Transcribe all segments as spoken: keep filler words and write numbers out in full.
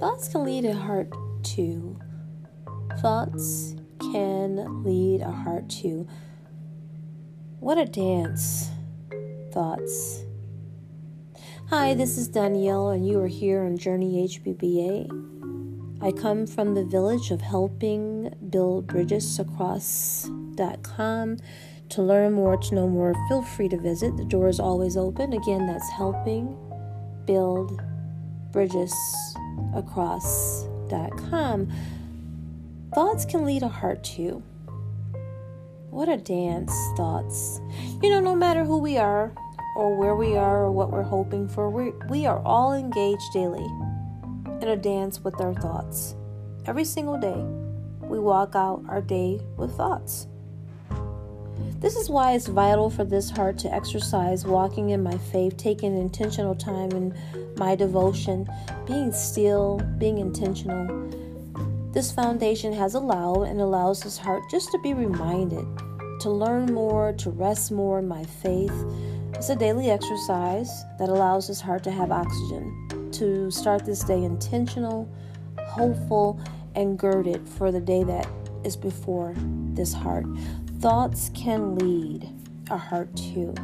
Thoughts can lead a heart to. Thoughts can lead a heart to. What a dance. Thoughts. Hi, this is Danielle, and you are here on Journey H B B A. I come from the village of helping build bridges across dot com. To learn more, to know more, feel free to visit. The door is always open. Again, that's helping build bridges across dot com. Thoughts can lead a heart to. What a dance, thoughts. You know, no matter who we are or where we are or what we're hoping for, we we are all engaged daily in a dance with our thoughts. Every single day, we walk out our day with thoughts. This is why it's vital for this heart to exercise walking in my faith, taking intentional time in my devotion, being still, being intentional. This foundation has allowed and allows this heart just to be reminded, to learn more, to rest more in my faith. It's a daily exercise that allows this heart to have oxygen, to start this day intentional, hopeful, and girded for the day that is before this heart. Thoughts can lead a heart to.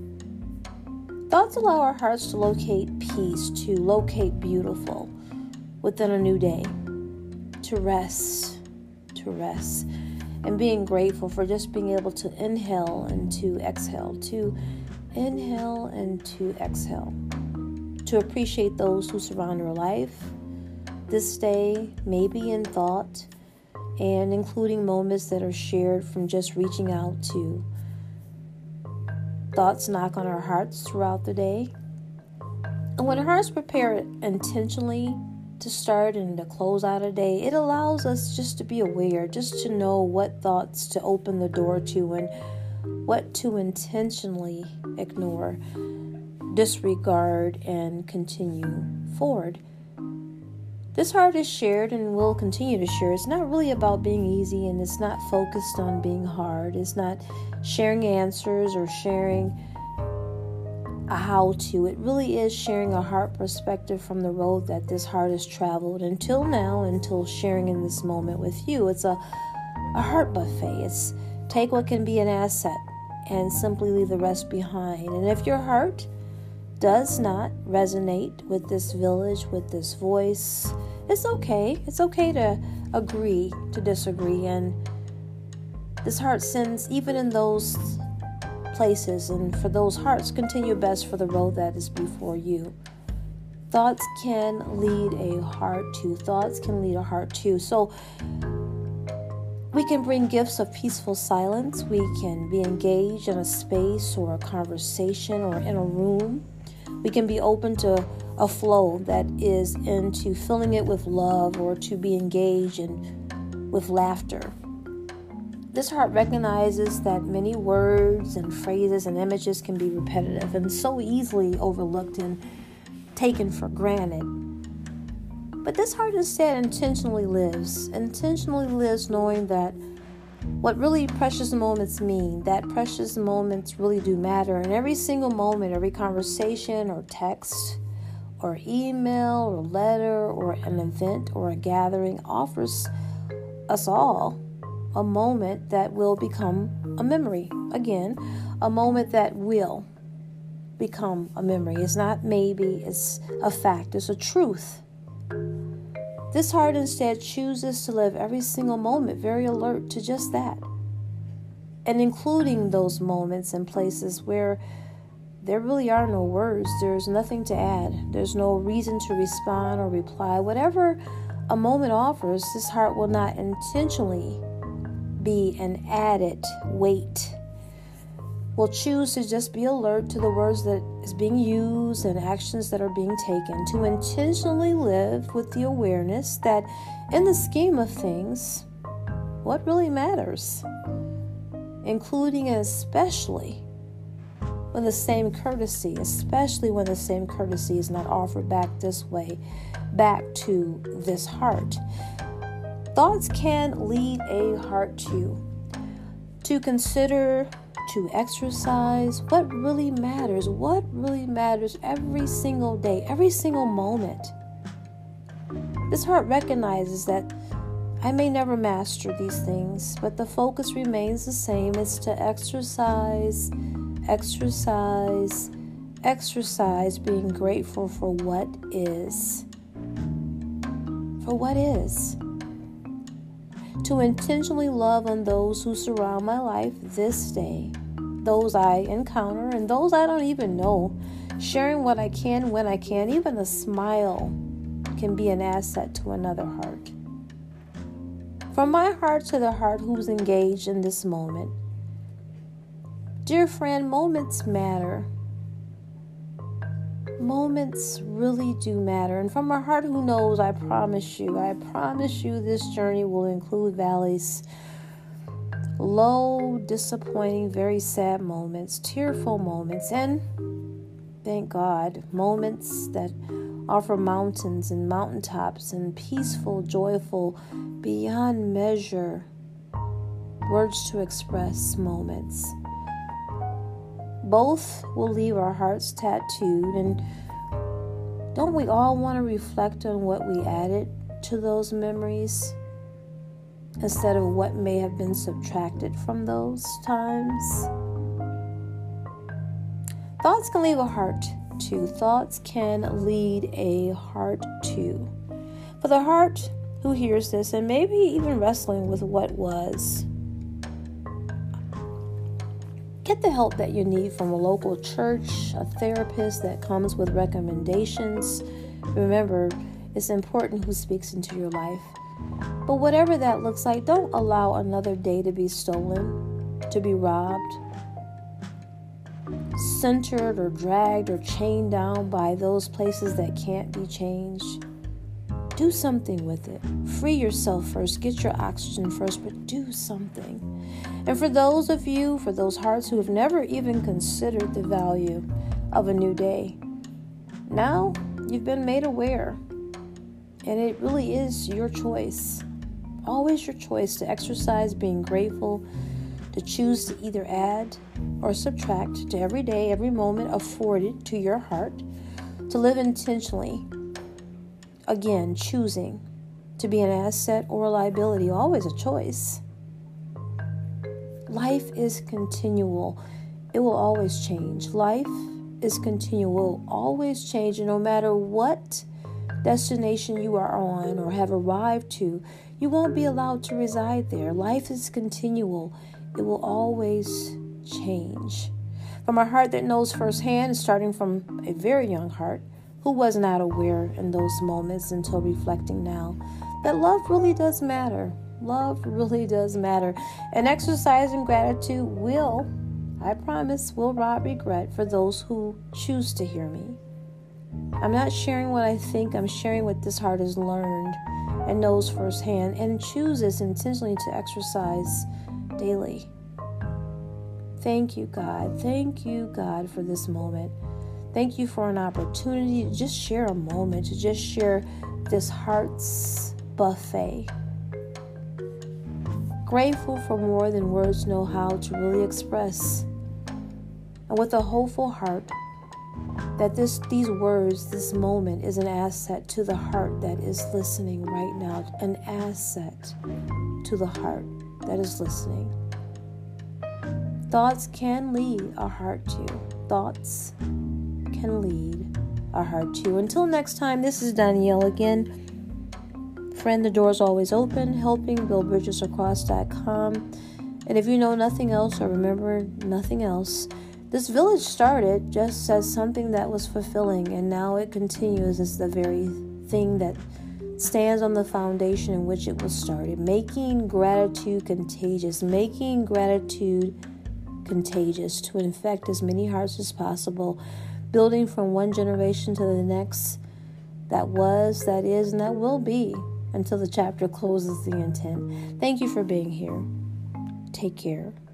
Thoughts allow our hearts to locate peace, to locate beautiful within a new day, to rest, to rest, and being grateful for just being able to inhale and to exhale, to inhale and to exhale, to appreciate those who surround your life. This day may be in thought, and including moments that are shared from just reaching out to. Thoughts knock on our hearts throughout the day. And when our hearts prepare intentionally to start and to close out a day, it allows us just to be aware, just to know what thoughts to open the door to and what to intentionally ignore, disregard, and continue forward. This heart is shared and will continue to share. It's not really about being easy, and it's not focused on being hard. It's not sharing answers or sharing a how-to. It really is sharing a heart perspective from the road that this heart has traveled until now, until sharing in this moment with you. It's a, a heart buffet. It's take what can be an asset and simply leave the rest behind. And if your heart does not resonate with this village, with this voice, it's okay. It's okay to agree to disagree. And this heart sends, even in those places, and for those hearts, continue best for the road that is before you. Thoughts can lead a heart to. Thoughts can lead a heart to. So we can bring gifts of peaceful silence. We can be engaged in a space or a conversation or in a room. We can be open to a flow that is into filling it with love, or to be engaged in with laughter. This heart recognizes that many words and phrases and images can be repetitive and so easily overlooked and taken for granted. But this heart instead intentionally lives, intentionally lives knowing that what really precious moments mean, that precious moments really do matter. And every single moment, every conversation or text or email or letter or an event or a gathering offers us all a moment that will become a memory. Again, a moment that will become a memory. It's not maybe, it's a fact, it's a truth. This heart instead chooses to live every single moment very alert to just that, and including those moments and places where there really are no words, there's nothing to add, there's no reason to respond or reply. Whatever a moment offers, this heart will not intentionally be an added weight. Will choose to just be alert to the words that is being used and actions that are being taken, to intentionally live with the awareness that in the scheme of things, what really matters, including and especially when the same courtesy, especially when the same courtesy is not offered back this way, back to this heart. Thoughts can lead a heart to, to consider, to exercise what really matters, what really matters every single day, every single moment. This heart recognizes that I may never master these things, but the focus remains the same. It's to exercise, exercise, exercise being grateful for what is. For what is. To intentionally love on those who surround my life this day, those I encounter and those I don't even know, sharing what I can when I can. Even a smile can be an asset to another heart. From my heart to the heart who's engaged in this moment. Dear friend, moments matter. Moments really do matter. And from a heart who knows, I promise you, I promise you this journey will include valleys, low, disappointing, very sad moments, tearful moments, and thank God, moments that offer mountains and mountaintops and peaceful, joyful, beyond measure, words to express moments. Both will leave our hearts tattooed, and don't we all want to reflect on what we added to those memories instead of what may have been subtracted from those times? Thoughts can leave a heart too. Thoughts can lead a heart too. For the heart who hears this and maybe even wrestling with what was, get the help that you need from a local church, a therapist that comes with recommendations. Remember, it's important who speaks into your life. But whatever that looks like, don't allow another day to be stolen, to be robbed, centered or dragged or chained down by those places that can't be changed. Do something with it. Free yourself first. Get your oxygen first, but do something. And for those of you, for those hearts who have never even considered the value of a new day, now you've been made aware. And it really is your choice. Always your choice to exercise being grateful, to choose to either add or subtract to every day, every moment afforded to your heart, to live intentionally. Again, choosing to be an asset or a liability, always a choice. Life is continual. It will always change. Life is continual. It will always change. And no matter what destination you are on or have arrived to, you won't be allowed to reside there. Life is continual. It will always change. From a heart that knows firsthand, starting from a very young heart, who was not aware in those moments until reflecting now, that love really does matter. Love really does matter. And exercising gratitude will, I promise, will rob regret for those who choose to hear me. I'm not sharing what I think. I'm sharing what this heart has learned and knows firsthand and chooses intentionally to exercise daily. Thank you, God. Thank you, God, for this moment. Thank you for an opportunity to just share a moment, to just share this heart's buffet. Grateful for more than words know how to really express. And with a hopeful heart, that this these words, this moment is an asset to the heart that is listening right now. An asset to the heart that is listening. Thoughts can lead our heart to. Thoughts can lead our heart to. Until next time, this is Danielle again. Friend, the door's always open, helping build bridges across dot com. And if you know nothing else or remember nothing else, this village started just as something that was fulfilling, and now it continues as the very thing that stands on the foundation in which it was started. Making gratitude contagious, making gratitude contagious to infect as many hearts as possible, building from one generation to the next that was, that is, and that will be until the chapter closes the intent. Thank you for being here. Take care.